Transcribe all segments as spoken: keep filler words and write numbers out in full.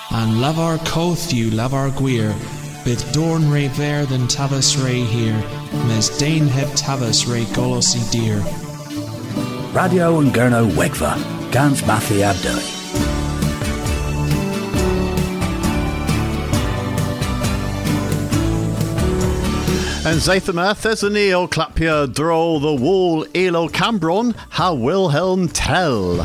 and lavar coth you lavar guir, bit dorn re ver than tavas re here, mes dane heb tavas re golosi dear. Radio and Gurno Wegva, Gans Mathi Abdai. And Zathamath as an eel clapia droll the wall elo Cambron, how Wilhelm tell.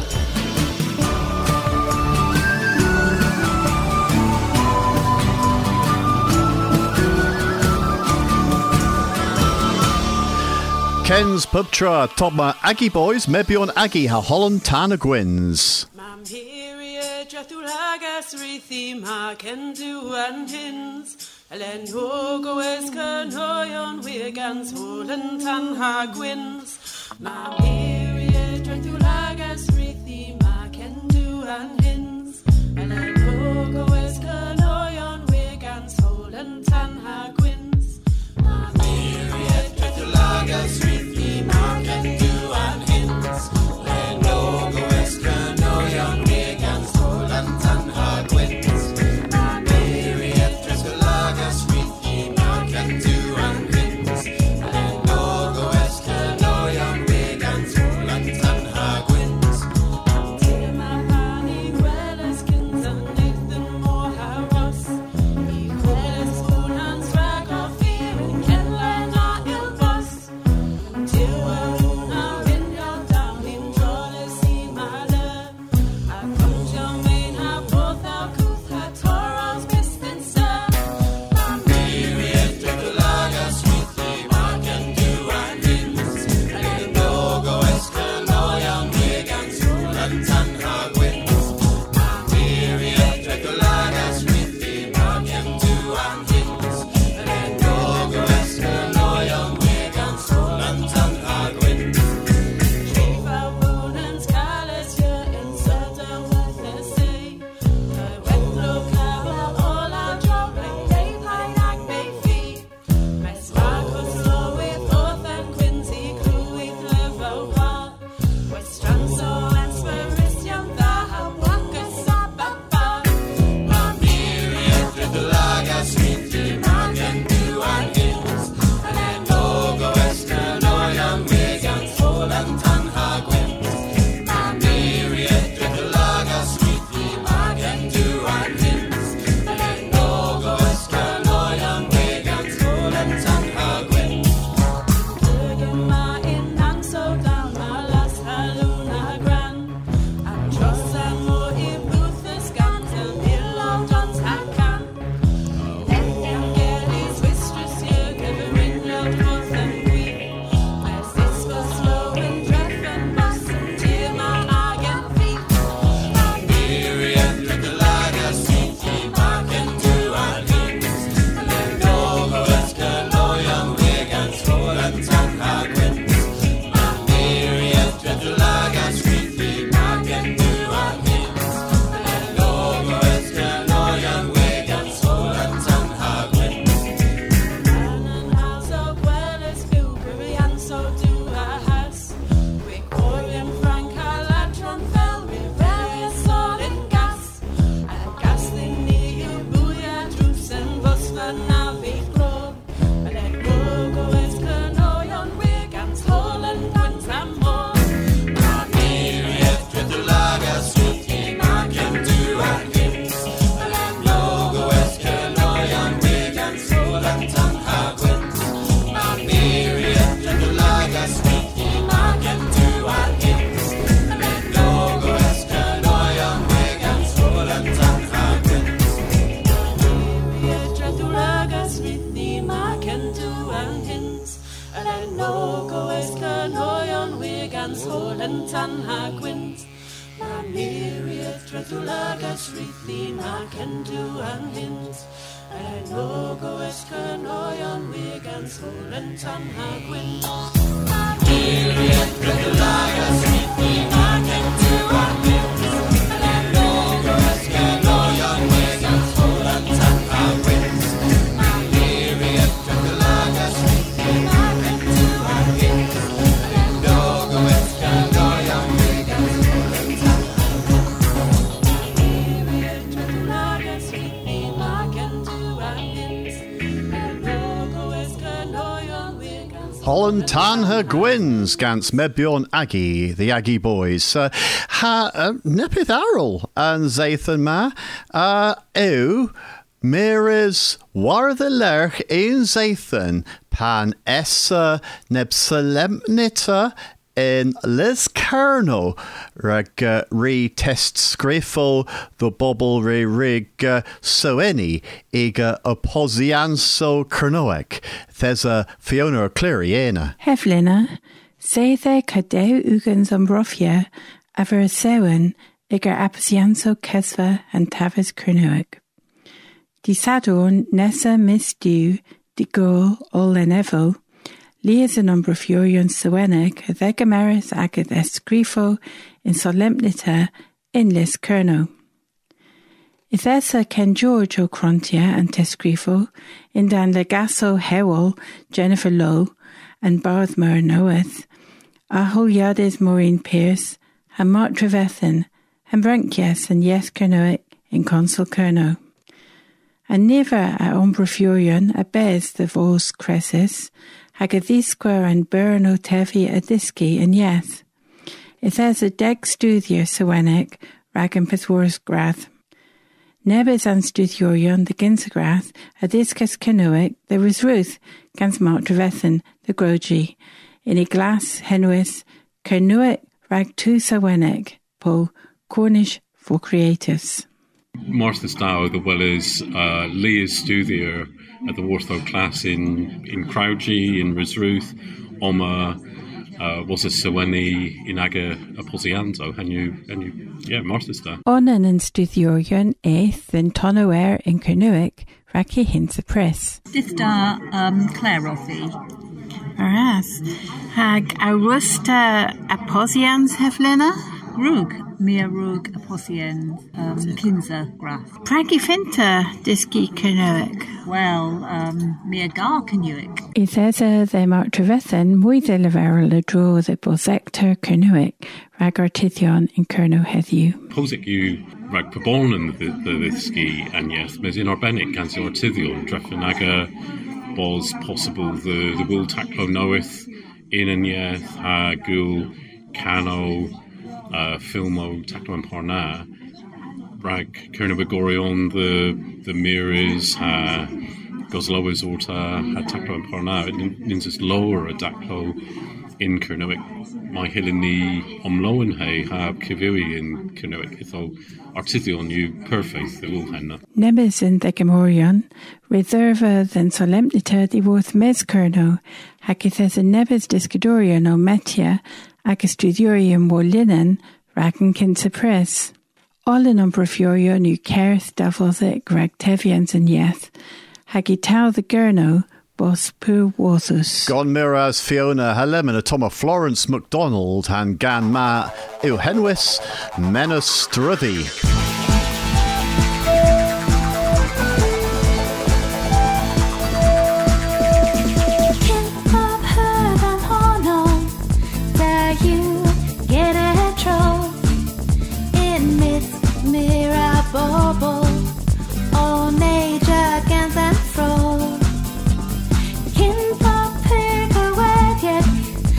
Ken's Pubtra, Tobma Aggie Boys, maybe on Aggie, how Holland Tana Gwins. Mam here, Jatulagas, Rithima, can do and hins. Elen Hogo is Kernoyon, Wiggans, Holland Tanha Gwins. Mam here, Jatulagas, Rithima, can do and hins. Elen Hogo is Kernoyon, Wiggans, Holland Tanha Gwins. Mam here, Jatulagas, Rithima, can do and hins. Elen Hogo is Kernoyon, Wiggans, Holland Tanha Gwins. Holland tan her gwins gans mebion Aggie, the Aggie boys. Uh, ha uh, nepith arl and Zathan ma uh, ew Miris war the lerch ein Zathan pan essa neb solemnita in Liz Kerno rag uh, re test scriffo the bobble re rig uh, so any ega opposianso kernoek there's a Fiona Cleriana Heflina say they cadeu ugans umbrofia aver sewen ega opposianso kesva and tavis kernoek di sadon nessa misdu di go ol enevo Lies an umbrofurion sewenig a thegamaris agad escrifo in solemnita in lis kerno. Ithesa ken George o Crontia and tescrifo in dan legaso hewol Jennifer Lowe and Barthmer Noeth a holiades Maureen Pierce and Mark Trevethan and Brankias and yes kernoic in consul kerno. And never a umbrofurion a bez the vos cressis hag a ddisgwyr and burn o tefi a disgi and yes. It has a deg stwddier sewenig rag yn pethwrs grath. Nebys an stwddiorion the ginsagrath a discus canoic there was Ruth gans Mark Trevethan the grogi in a glass henwis canoic rag tu sewenig po Cornish for creatives. Martha Stow, the well as uh, Leah Stuthier at the Wartho class in in Crowgy, in Risruth, Oma uh, was a Seweni in Aga Aposianto, and you and you yeah, Martha Stow. Onan and Stuthiorion eighth and Tonoer in Kernuic, Raki hints a press. Dithda um Claire Rothy. Aras. Hag Aurusta Aposians Heflena? Rug. Mia rug aposien um, kinza graph. Pragi finta diski kernoic. Well, um, mia gar kernoic. Ithesa the Mark Trevethan muide lever le draw the bosector kernoic rag artithion in kerno heddiw. Posic you rag paborn the the ski and yes, mes in Arbenic and so artithion dreffinaga was possible the the wool taclo knoweth in and yes ha gul cano Uh, filmo taclo and parna rag Kernabagorion the the mirrors ha Gosloas orta ha taclo and parna it means it's lower a daclo in Kernowick my hillini omloen hay ha kiviwi in Kernowick itho artithion you perfect the will henna Nebis in the Gamorion reserva than solemnita di worth mes kerno hakithes a nebis discadorion o metia Agastudurium wo linen ragen kinsa press. All in umbrofiorio nu kerth davothic ragtevians and yeth, hagitau the gurno bos pu wothus. Gon Miraz Fiona Halem and Toma Florence MacDonald and Gan Ma Ilhenwis Menas Struthy.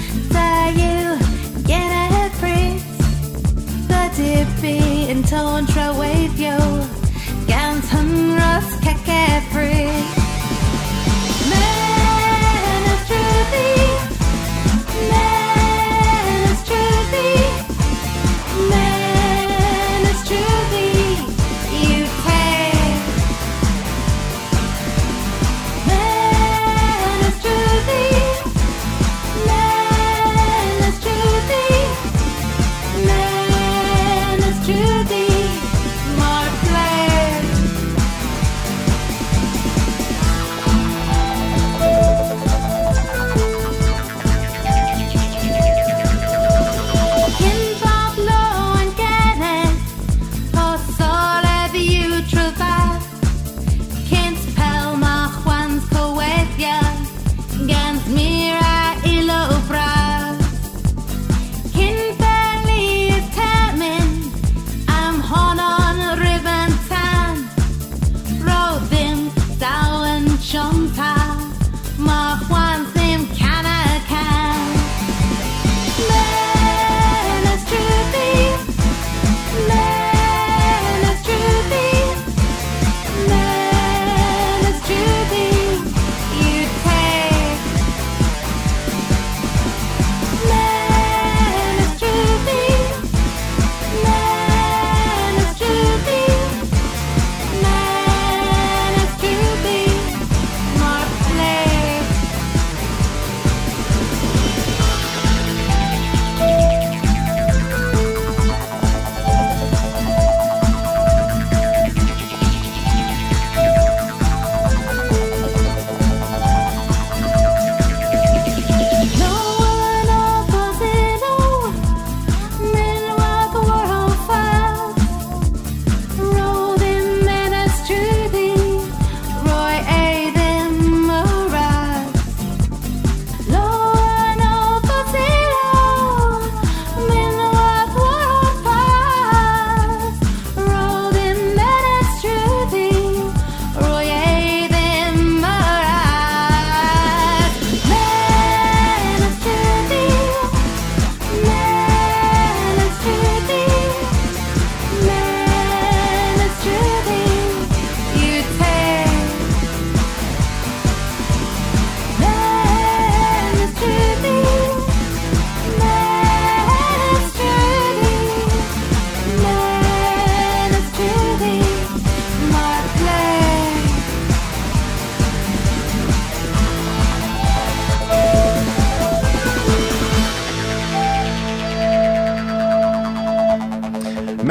Tone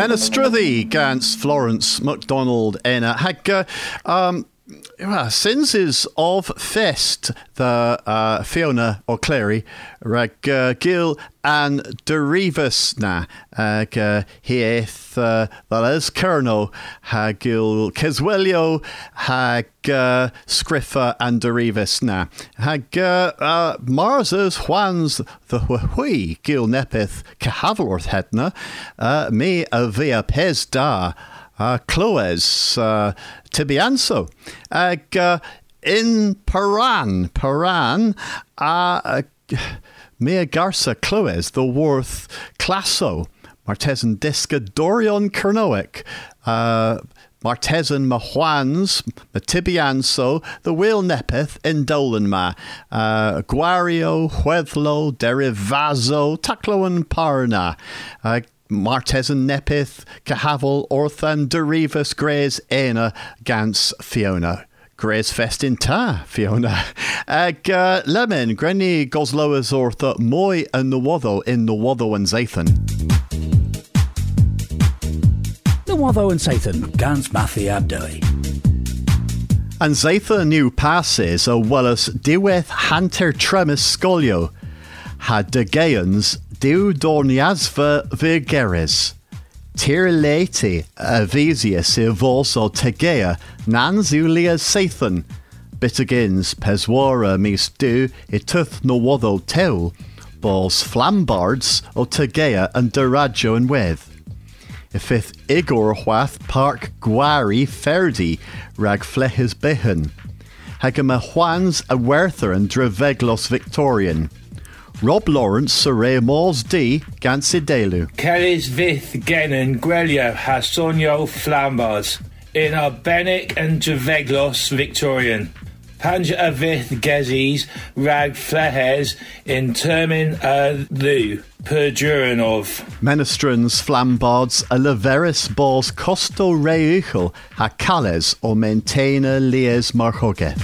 Menestruthy gans Florence MacDonald ena hag uh, um well, since is of fest the uh, Fiona O'Clery rag uh, Gil and Derivus na ag uh, hieth uh, that is Kerno hag Gil Keswelio hag uh, Scriffa and Derivus na hag uh, uh, Mars's Juan's the Hui Gil Nepith Cahavalorth hedna uh, me a via pes da Uh, Cloes, uh, Tibianso. Ag, uh, in Paran, Paran, uh, uh, Mea Garza Cloes, the Worth Classo, Martesan Disca Dorion Kernoic, uh, Martesan Mahuans, Tibianso, the Will Nepeth, Indolanma, uh, Guario, Huethlo, Derivazo, Taclo and Parna, uh, Martesan Nepith, Cahavel, Orthan, Derivus, Grays, Aina, Gans, Fiona. Grays Festin Ta, Fiona. Ag uh, Lemon, Grenny, Gosloas, Ortha, Moy, and Nawatho in Nawatho and Zathan. Nawatho and Zathan, Gans, Mathi, Abdoi. And Zatha new passes, a Wallace, Diweth, Hanter, Tremis, Scolio. Had de Gaians, Diw Dorniasva Virgeres. Tir Leti, Avesius, Ivos o Tegea, Nanzulia Sathan. Bitagins, Peswara, Mis Du, Ituth Nawatho Tew, Balls Flambards, o Tegea, and Derajo and Weth. Ifith Igor Hwath Park Guari Ferdi, Rag Flehes Behan. Hagama Juans a Werther and Dreveglos Victorian. Rob Lawrence, Saray Mors D, Gansidelu. Kellys Vith Genon Grelio Hasonio Flambars. In Arbenic and Dreveglos Victorian. Panja Avith Gezis Rag Flehes in Termin a Lu Perduranov. Menestrans Flambards a Leveris Bors Costo Reuchel Hakales or Maintainer Lies Marhogeth.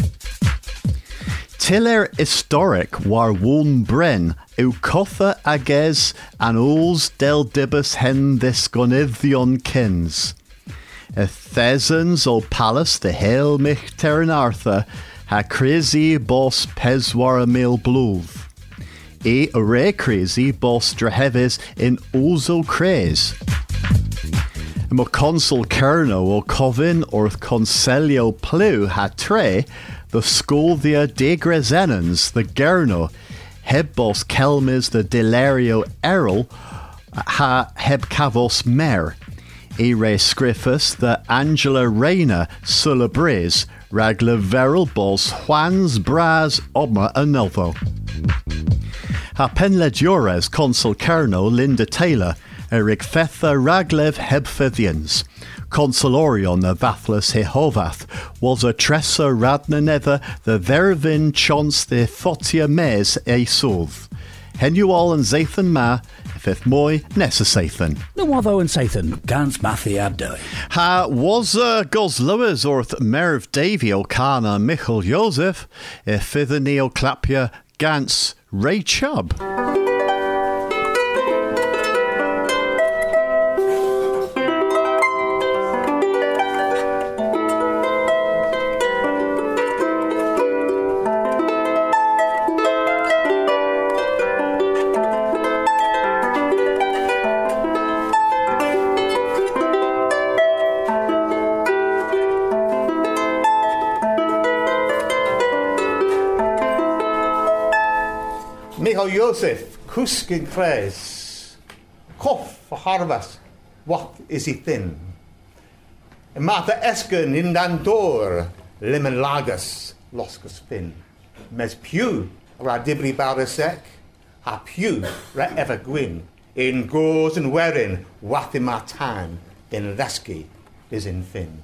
Tiller historic war woon bren, eu cotha ages an ools del dibus hen this gonithion kins. E thesans o palace the hail mich terin Arthur, ha crazy boss peswar mil bluv. E a re crazy boss drahevis in ouzo craze. Mo consul kerno o covin or conselio plu ha tre, the Scolvia de Grezenans, the Gerno, Hebbos Kelmis, the Delario Errol, ha Hebcavos Mer, Ere Scriffus, the Angela Reina, Sulabris, Ragla Veril Bos, Juans Braz, Obma Anelvo. Ha Penledures, Consul Kerno, Linda Taylor, Eric Fetha, Raglev Hebfethians. Consulorion the Vathlus Hehovath was a Tressa Radna Nether the Vervin Chons the Thotia Mes e Sov. Henual and Zathan Ma, Fifth Moy, Nessa Sathan. Nawatho and Sathan, Gans Mathi Abdoi. Ha was uh, Gosloas orth Merv Davy O'Cana Michael Joseph, e Fither Neo Clapia Gans Ray Chubb. Michael Joseph, Kuskin Kres, Kof for Harvas, what is he thin? Mata Esken in Dandor, Lemon Lagus, Loscus Fin, Mes Pew, Radibri Barasek, Ha Pew, Ra Ever Gwyn, in Gores and Werin, Wathimatan, in Leski, is in Fin.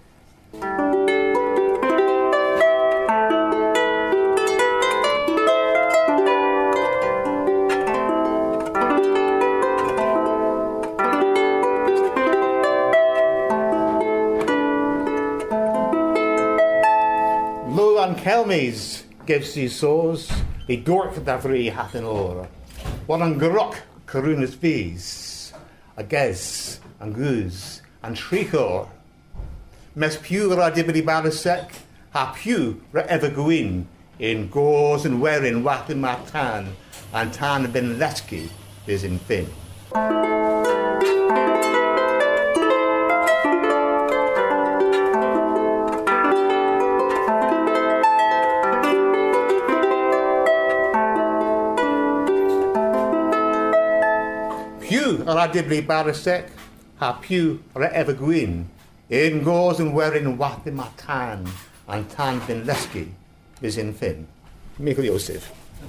Kelmies gives these sores, he gork davri hat in or. What on grok carunas bees, a gez, and goose and trichor. Mes pew ra dibri barasek, ha pew ra evergreen, in gauze and wearing watin matan, and tan ben lesky is in fin. Pew ra dibri barasek, ha pew ra evergreen, in gauze and wearing watin matan, and tan ben lesky is in fin. Michael Joseph.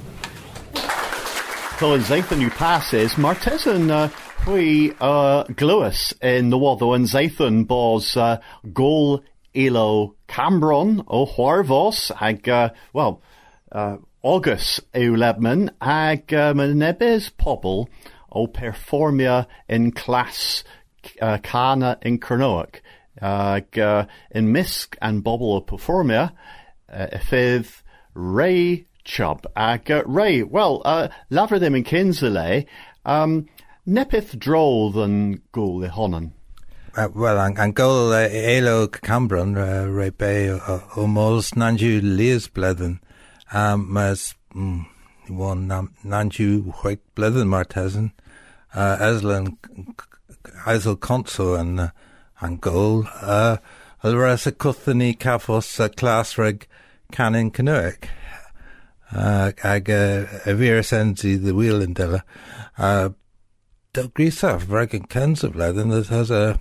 So in Zathan you passes, Martesan uh, hui uh, gluas in the wado and Zathan bos uh, gol ilo Cambron o Huarvos ag uh, well uh, August eu lebman ag uh, manebes pobl o performia in class uh, Cana in Cernoach ag uh, in Misk and bobble o performia uh, ifydd Ray Chubb ag uh, Ray, well, uh, lafer ddim yn Kinsale, um, nepith drodd yn gwl i honan? Uh, well, an, an gwl uh, eilo Cambron, uh, Ray Bay, o, o mos nanju lias bledden, um, mas, mm, one nanju white bledden martesan, uh, eslan, eisel conso an, uh, an gwl, uh, alras a cuthani cafos uh, class reg canin Cernoach. Uh, ag uh, a vir sensi the wheel in della uh del grisaf vragan kens of leather that has a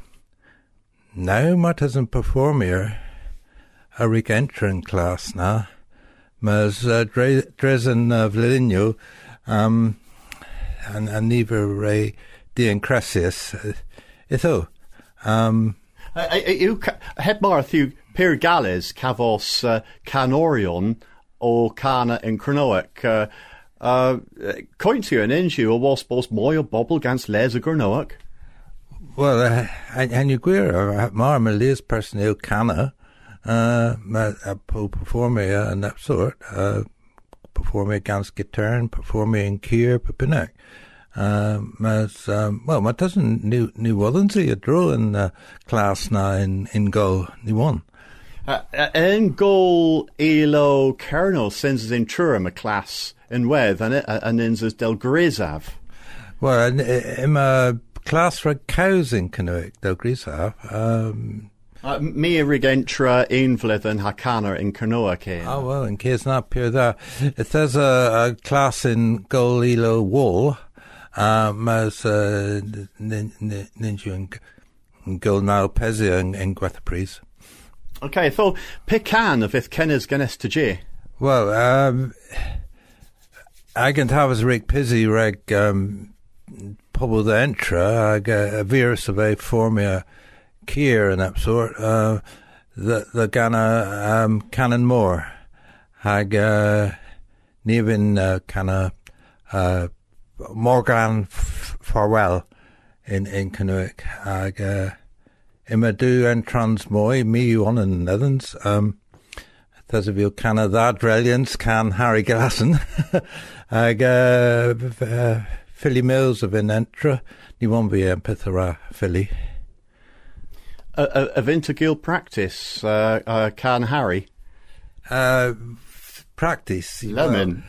now martesan performer a rig entering class now mas uh, dresen uh, vlinio um and and neither ray dian cresius uh, itho um you heb marth you per gales cavos uh, canorion o Cana in Cernoach. Uh, uh, Coint you an inju o was bos moi o bobl gans les a Cernoach? Well, uh, and you gwir, mar me les person o Cana, uh, ma a po performe and that sort, uh, performe gans guitar, performe in Kier, Pepinac. Uh, mas, um, well, ma doesn't new, new Wallensi a draw in, uh, class na in, in go, ni one. Uh, in goal elo Cerno sends in Turum a class in Weth and and in del Grisav. Well, in a class for cows in Cernoach del Grisav. Um, uh, me regentra invlith and Hakana in Cernoach. Oh well, in case not pure there. It says a, a class in goal elo wall. Um, as uh, ninja and goal now Pezia in Guathapries. Okay, so Pican of if Kenner's Guinness to J. Well, um, I can have as rig pizzy reg um, pobl the entra, ag a virus of a formia kier and that sort, uh, the, the gana um, canon more, ag uh, nivin uh, cana uh, Morgan f- Farwell in, in Cernoach, ag uh, Ima du en trans moi, mi on in Netherlands. Um, there's a view canna that brilliance can Harry Glassen. Ag, uh, uh, Philly Mills of in entra. Ni won't be en pithera Philly. A, a, a vintegil practice, uh, uh, can Harry? Uh, f- practice. Lemon.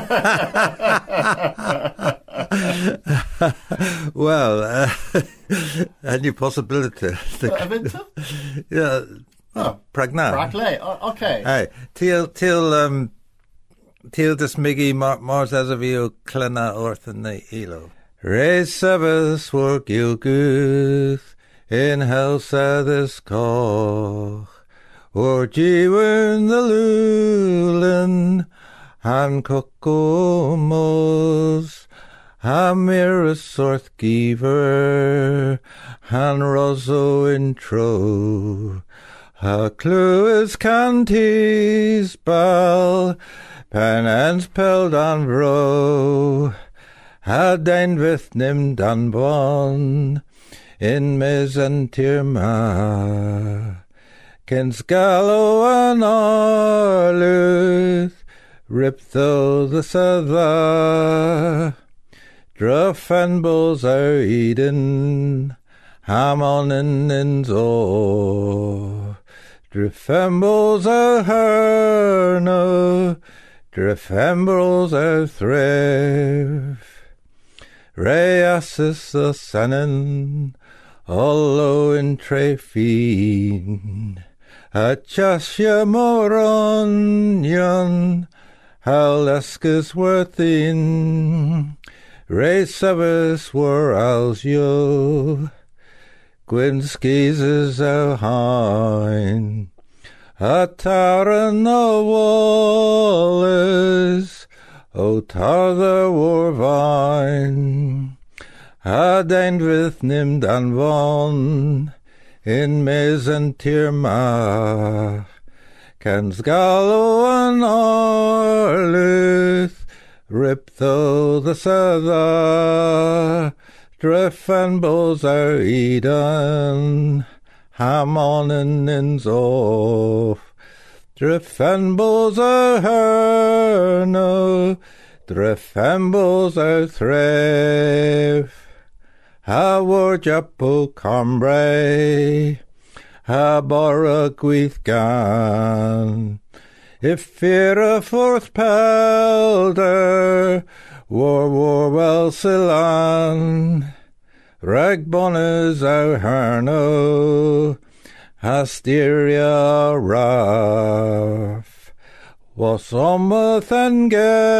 Well, uh, any possibility? Uh, yeah. Oh, Pragna. Pragle. Oh, okay. Hey, till till um till this miggy mar mars as of you clena orth in the elo. Raise service work gilguth in house of this koch or jiwin the lulin and kokomos. Hamirus orth giver, han roso intro, ha cluis cantis bal, penance peld an vro, ha deinvith nim dan bon, in mesentirma, kens gallo an arluth, rip though the sather, Druff and bulls are eaten, Hamon in Inzo, Drifembles a herno, Drifembles a threv, Reasis a sennen, Allo in trefin, Achasya moronion, Halescus worthin, Re sevis were alsio, Gwynskis is a hine, Atara no wallis, O tar the war vine, Adain with nim dan von, in mesentirma, Cans gallo an arluth, rip though the sada, Drefenbos are Eden, Hamon in Inzof, Drefenbos are herno, Drefenbos are threv, Ha war japo cambre, Ha bara gwith gan, If fear a fourth pelder, War war well silan, Ragbonas our herno, Hasteria raf, Was ometh and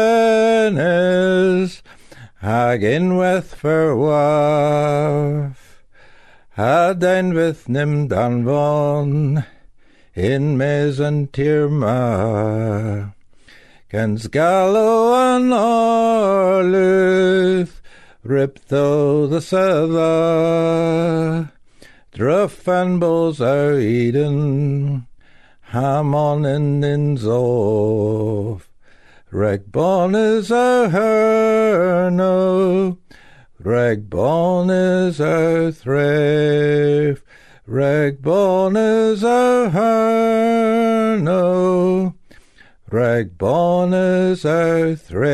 genes, Hagin with for waf, Hadain with nim dan von, in mesentirma, Cans gallo an arluth, rip though the sether, Drefenbos are Eden, Hamon in Inzof, Regbon is a herno, Regbon is a threv, Regbon is a herno, Regbon is a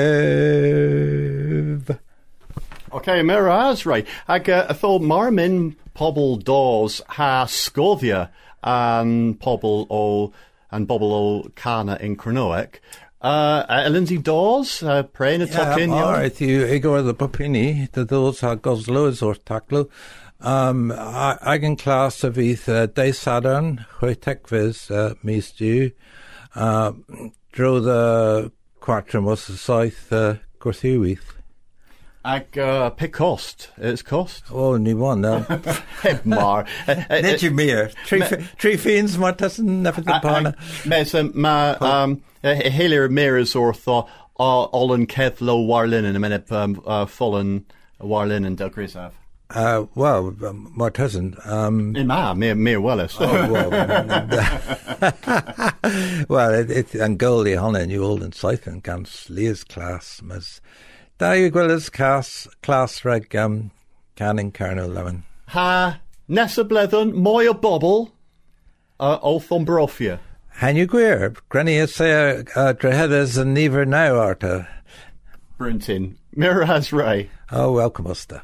threv. Okay, Miraz, right. Ag uh, thought Marmin pobl dos ha Scovia and pobl o and pobl o Cana in Cronoic. Uh, uh, Lindsay Dawes, uh, praying a tuck in. All right, you Igor the Popini, the Dawes ha Goslows or Taklo. Um, I can class of either day Saturn, Hoitekvis, uh, Mistu, uh, drew the Quatramus, the Scythe, uh, Gorthuith. Ag uh, pick cost. It's cost. Oh, only one now. Mar. Did you mere? Three fiends, Martassen, never the pana. Mes, ma, um, Helir Miras or thaw, Olin Kethlo Warlin and a minute, um, uh, Fallen Warlin and Delgrisav. Uh, well, um, Martassen. Um, In ma, mere, mere Wellis. Oh, well, well, it, it, and Goldie Honey, New Old and Scythen, Gans Leah's class, mas. Da you gwylys class, class reg, um, canning Carno Lemon. Ha, Nessa Blethyn, Moya Bobble, uh, o Thombrofia. Han you gwir, Granny is say, uh, Drehedes and never now arta. Brintin, Miraz Ray. Oh, welcome, Usta.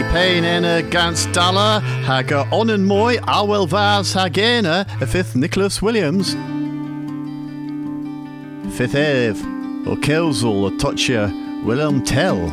pain in a gans dollar, haga on and moi, awel vars hagena, a fifth Nicholas Williams. Fifth Eve, or Kilsel, or Toucher, Willem Tell.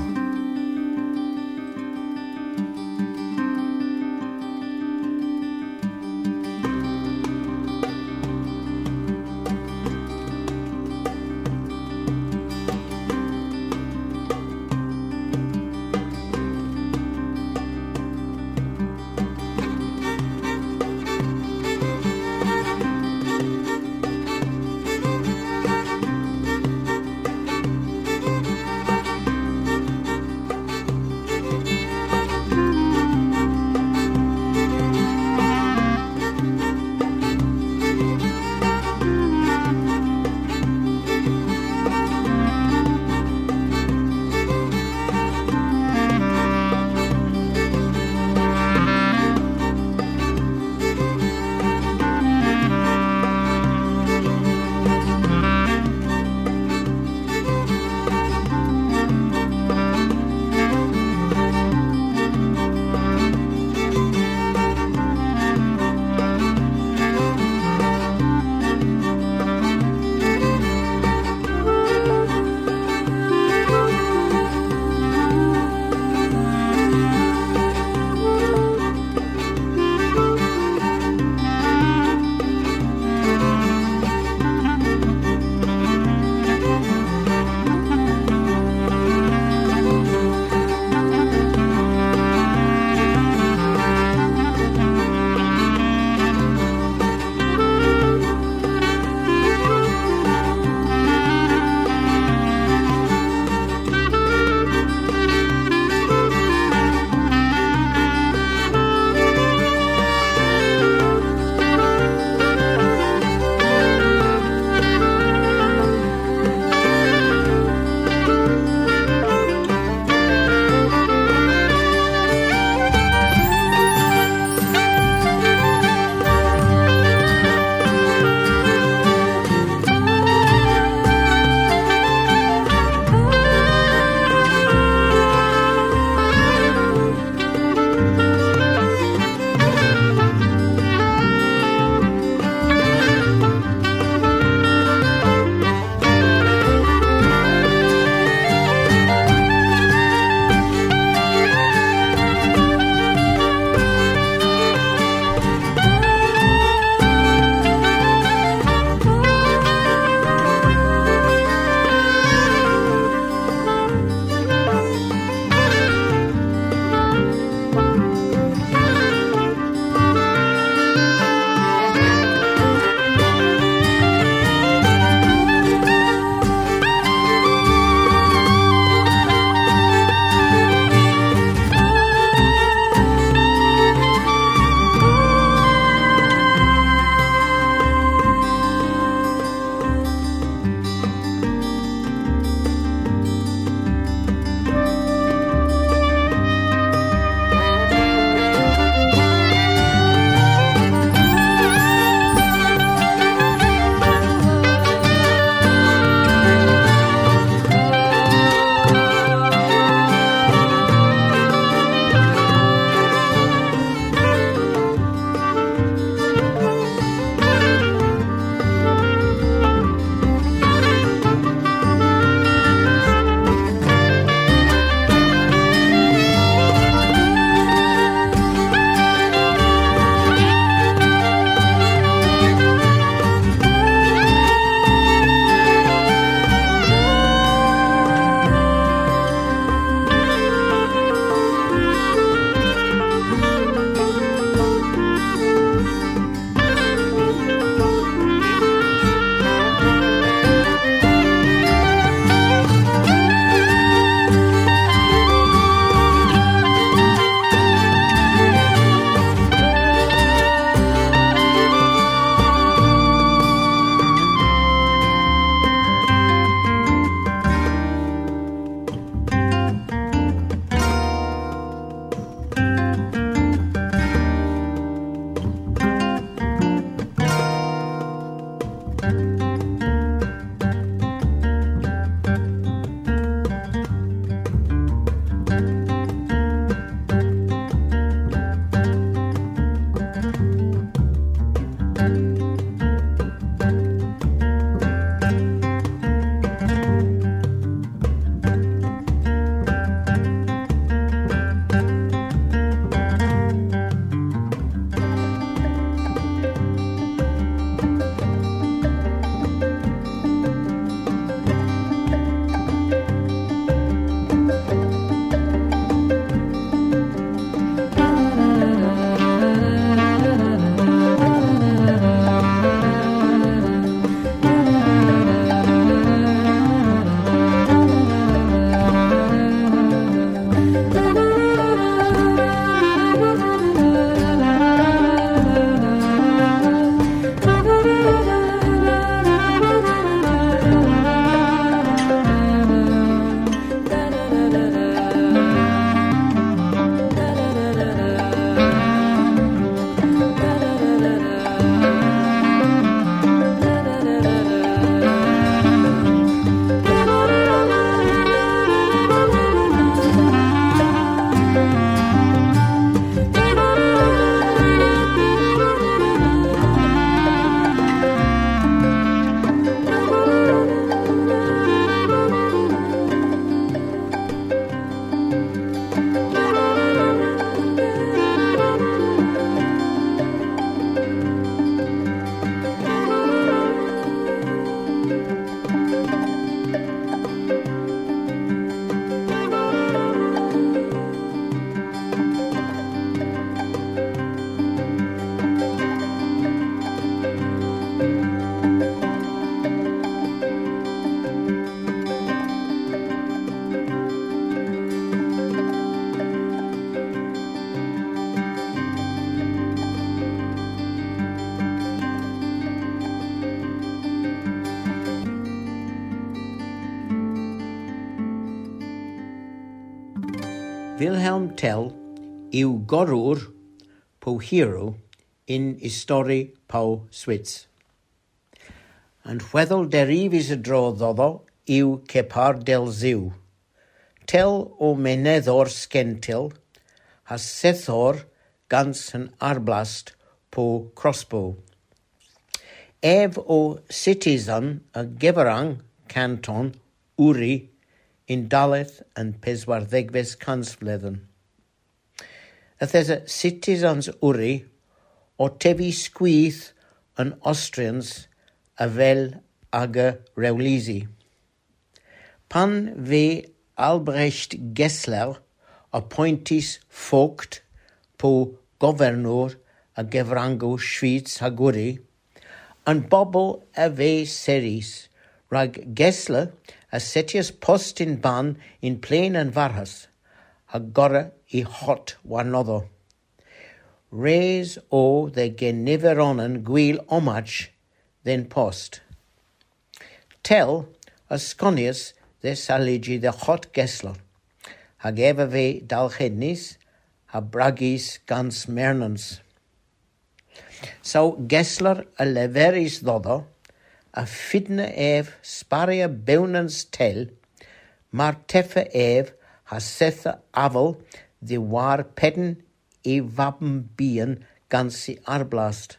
Wilhelm Tell yw gorwr po hero in istori po Swits. And weddol derifis y dro ddoddo yw Cepar del Ziw. Tell o meneddor sgentil, has sethor gans yn arblast po crossbow. Ef o citizen a Geverang canton Uri in Daleth and Peswarddegfes Cansfledden. Yth es a citizens Uri o tefi sgwyth yn Austrians a fel ag y rewlisi. Pan fe Albrecht Gessler appointis Vogt po governor a Gefrango Schwyz hag Uri, an bobl a fe seris, rag Gessler a setius post in ban in plain and varhas, a gorra I hot wanoddo. Reis o the geniveronen gwil omach then post. Tell a sconius the saligi the hot Gessler, hag eva ve dalchednis, ha bragis gans mernans. So Gessler a leveris doddo, a fidna ev sparia beunans tel, mar teffe ev ha setha avel the war pedden I vaben bien gansi arblast.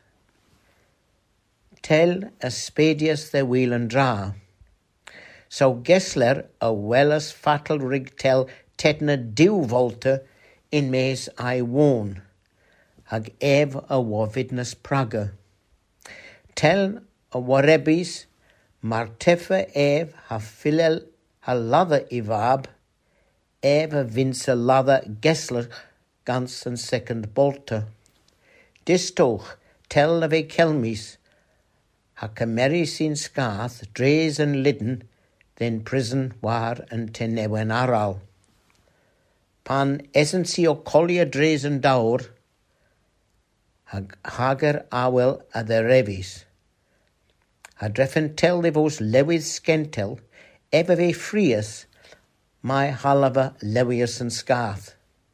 Tel a spedius the wheel and dra. So Gessler a wellas fatal rig tel tetna diw volta in mes I won, hag ev a wavidnas praga. Tel a warebis mar teffe ev ha filel ha lather ivab, ev a vinsa lather Gessler gans and second bolter. Distoch tel na ve kelmis, ha cameris in scath, drays and lidden, then prison war and tenewen aral. Pan essency o collier drays and daur, hag hager awel a the revis. Ha dreffen tel de vos lewydd skentel, ever ve frias, my halava lewius and scath.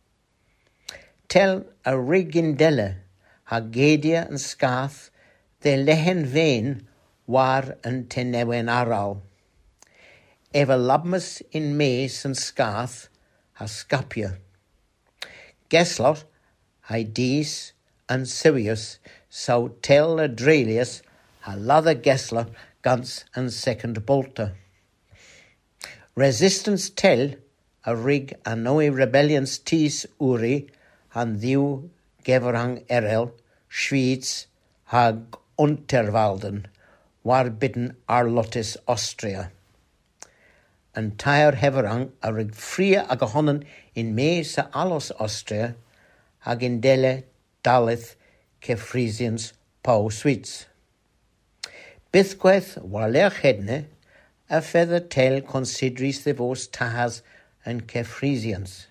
Tel a rig in delle, ha gedia and scath, de lehen vein, war and tenewen aral. Ever labmus in mace and scath, ha scapia. Gessler, ha dis and Sirius, so tel a drelius, ha lather Gessler, gans and second bolter. Resistance tel, a rig a noe rebellions tis Uri, han diw Geverang Erel, Schwyz, hag Unterwalden, war bidden Arlotis Austria. And Tyr Heverang a rig fria ag ahonnen in me sa Alos Austria, hag in dele Daleth Kefrisians pau Swits. Bithqueth war lerchedne, a feather tel considris the vos Tahas and Kefrisians.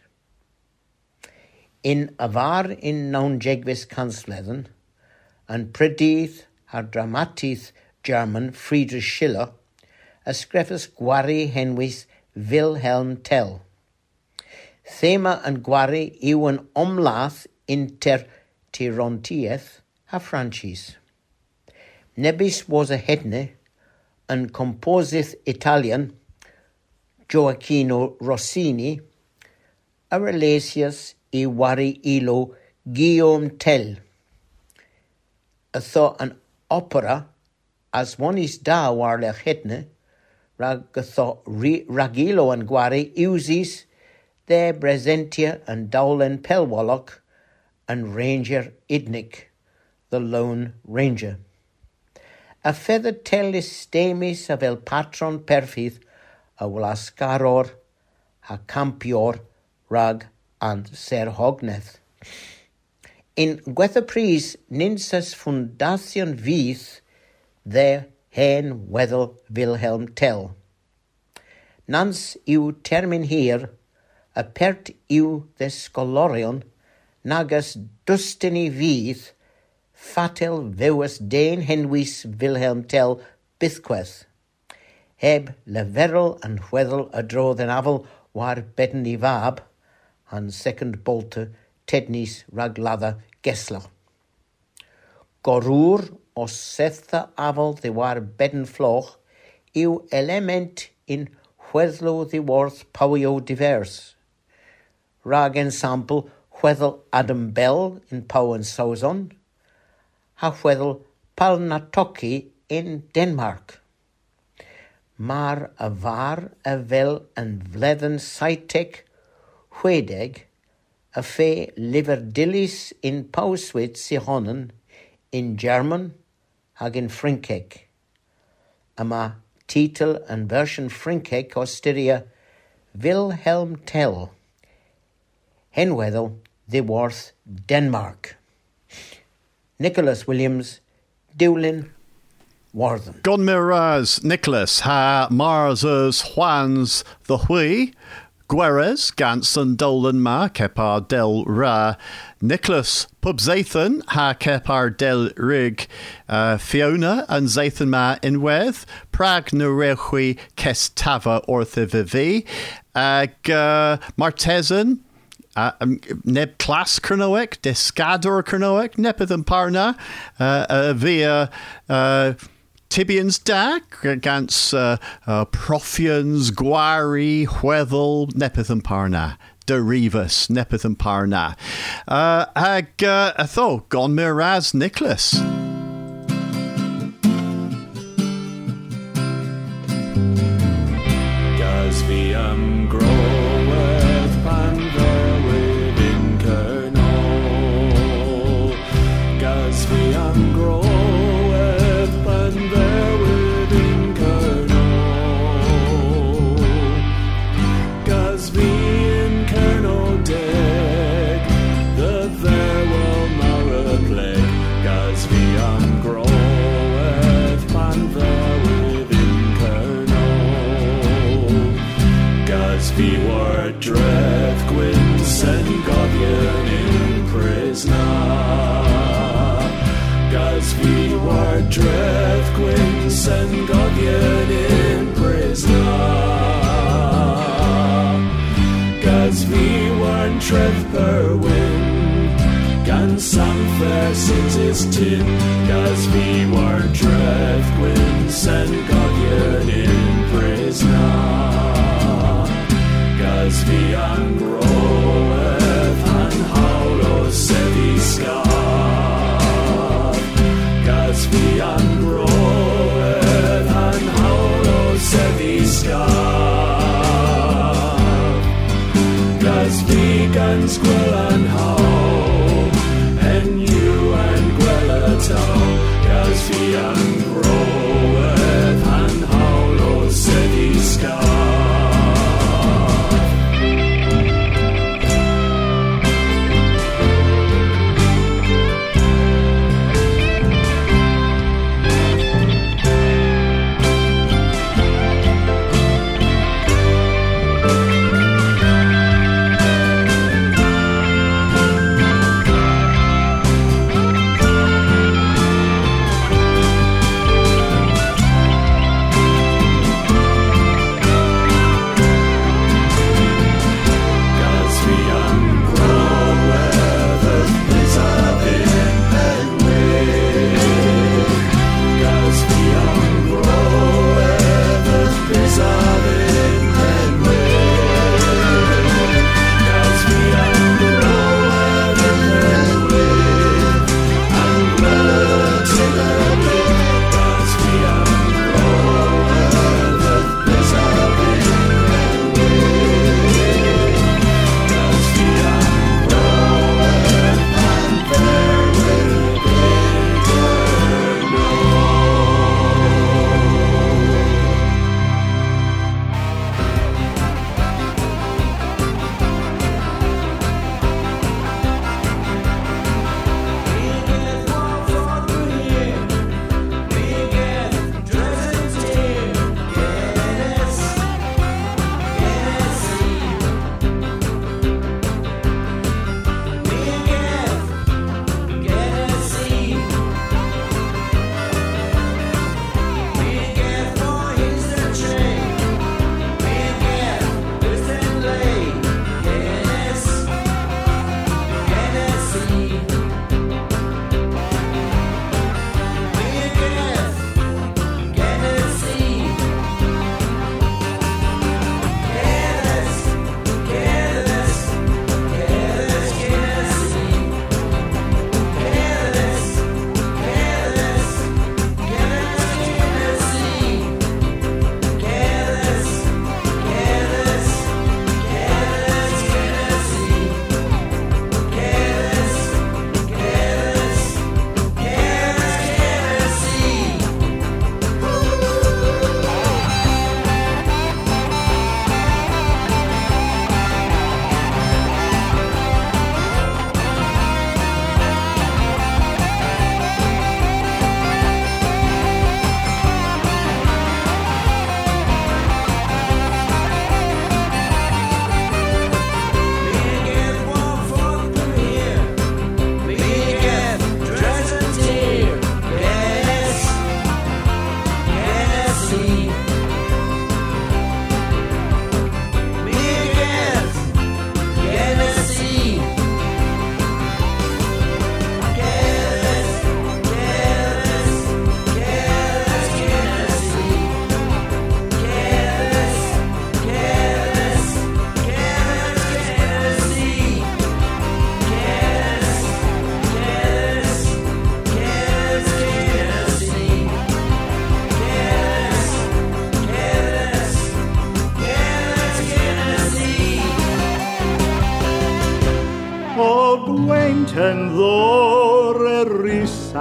In avar in Naunjegvis Kansleden, and predith har dramatith German Friedrich Schiller, a screffus gwari henwis Wilhelm Tell. Thema and gwari iwan omlath inter Tirontieth ha franchise. Nebis was a hedne, and composith Italian, Gioacchino Rossini, a relasius I wari ilo Guillaume Tell. A tho an opera, as one is da war le hedne, rag tho ragilo and gwari usis, de Bresentia and Dowlen Pelwalloch, and Ranger Idnik, the Lone Ranger. A feather tellis stemis of el patron perfith, a wlascaror, a campior, rag, and Ser Hogneth. In Gwethapris ninsas fundation vith, there hen weddel Wilhelm Tell. Nans iu termin here, apert iu the scolorion, nagas dustini vith, fatel vewes den henwis Wilhelm Tell bithqueth. Heb leverel and weddel a dro den avel war bedden I vab, and second bolter Tednis Raglatha Gessler. Gorur o setha afal the war bedden floch, eu element in Huedlo the worth Powio divers. Rag ensample Huedl Adam Bell in Pow and Sauzon, ha Huedl Palnatoki in Denmark. Mar a var a vel and vledden saitek Huedeg, a fe liverdillis in Powswit Sihonen, in German, hag in Frinkek. Ama titel and version Frinkek Osteria Wilhelm Tell. Henwedel the Worth Denmark. Nicholas Williams, Dewlin, Warden. Gonmiraz Nicholas ha Mars's Juans the Hui, Guerres, Ganson Dolan ma Kepar del Ra, Nicholas Pubzathan ha Kepar del Rig, uh, Fiona and Zathan ma Inweth, Prag na Rehui Kestava Ortha Vivi, ag uh, Martezan, Uh, um, neb Klas Kernoek, Descador Kernoek, Nepitham Parna, uh, uh, via uh, Tibians Dag, Gans uh, uh, Profians, Guari, Huethel, Nepitham Parna, Derivus, Nepitham Parna. Uh, ag uh, Atho, Gon Miraz Nicholas. Gasviam groweth Panver. Gasviam groweth, and there within kernel. Gasvian kernel deg, the there will mara plague. Gasviam groweth, and there within kernel. Gasvi were dreth Gwyn's and Godian in prisoner. Gasvi war dreth Gwyn's and Godian in prisoner. Gasvi war dreth Berwyn, gan some fair cities tin. Gasvi war dreth Gwyn's and Godian in prisoner. Gasvi angroweth and howlo sevi scar. Gasvi angroweth and howlo sevi scar. Gasvi guns gwell and how, and you and gwellatow. Gasvi angroweth and howlo sevi scar.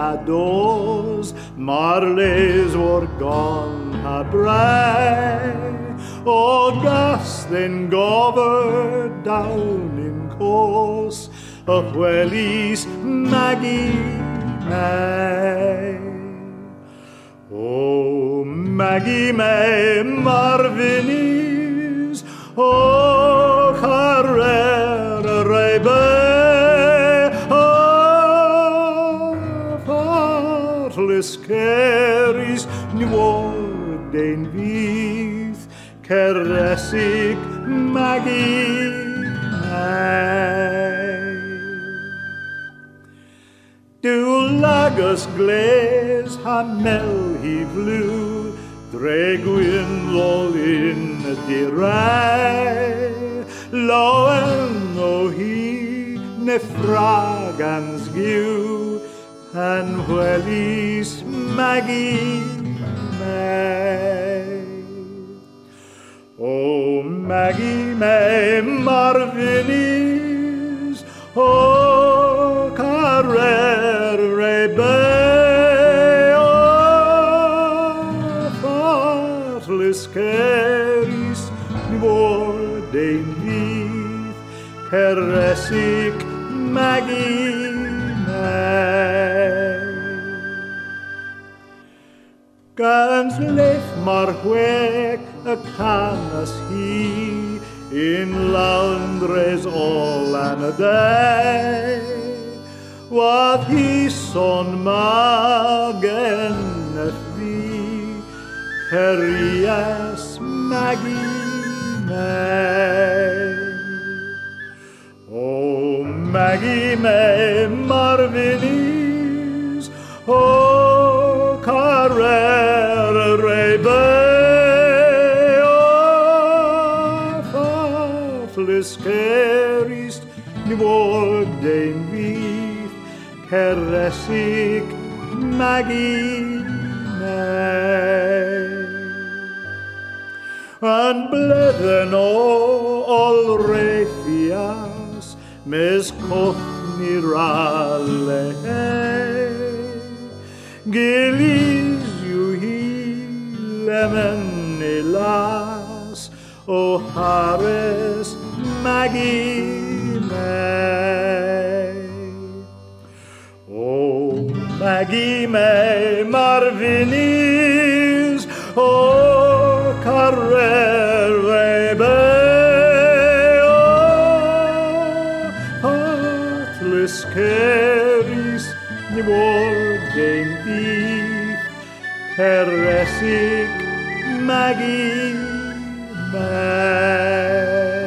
doors, Marleys were gone a bray. August then govered down in course of Welly's Maggie May. Oh, Maggie May Marvinis, oh, Carrera Rebe, oh, Fartless Caries, New Ordain Beath, Caressic Maggie May. Do Lagos glaze ha mel he blew, Dregwin lol in the ray, Loen o he ne fragans giu, and Welly's Maggie May. Oh, Maggie May Marvinis, oh, Carrere Bay, oh, Fartless Caries, New Ordain Beath, Caressic Maggie May. Gans leith mar hweg y canas hi, in laundries all an a day. Wath hi son magen at thee, Cerias Maggie May. Oh, Maggie May Marvinis, oh, Carrera Rebe, oh, Fartless Caries, New Ordain Beath, Caressic Maggie May. And blethen all Raphias, Mes Cothni Raleigh, Gilis you he lemon elas, O Harris Maggie May. Oh, Maggie May Marvinis, oh, Carrere Bay, oh, Heartless Caries, New Ordain Beath, Caressic Maggie May.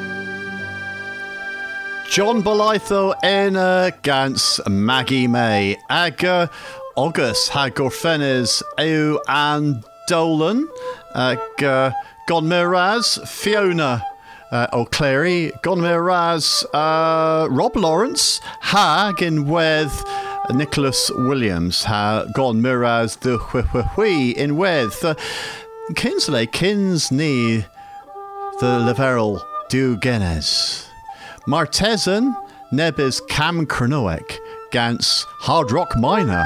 John Bolitho Ena Gans Maggie May Aga August Hagorfenes Eu and Dolan Ag Gonmiraz Fiona uh, O'Clery Gonmiraz uh, Rob Lawrence Hag in with Nicholas Williams Ha Gonmiraz the Hui in with uh, Kinsley Kins Ni the Leverel Du Genes Martesan Nebis Cam Cronoic Gans Hard Rock Minor.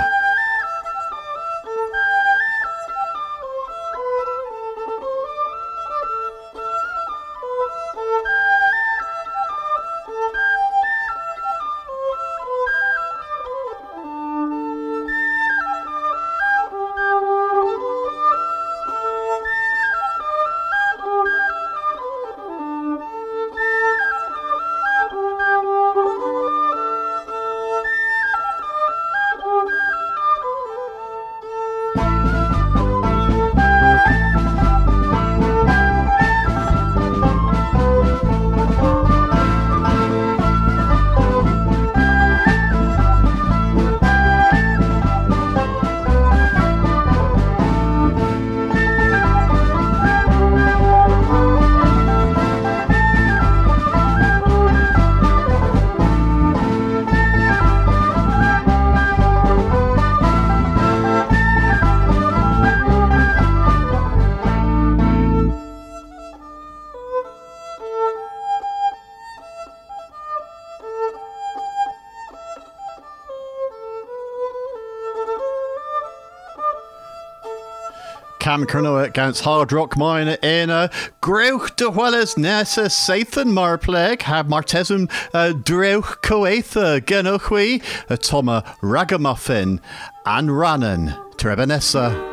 Cam Kernoa against Hard Rock Mine in a Greuch de Hueles Nessa Sathan Marpleg, have Martesum Dreuch Coetha Genochwi, a Toma Ragamuffin, and Rannan Trebanessa.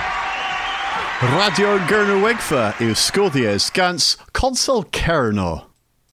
Radio Gurna Wegfa yw Scotia's gans Consol Cerno.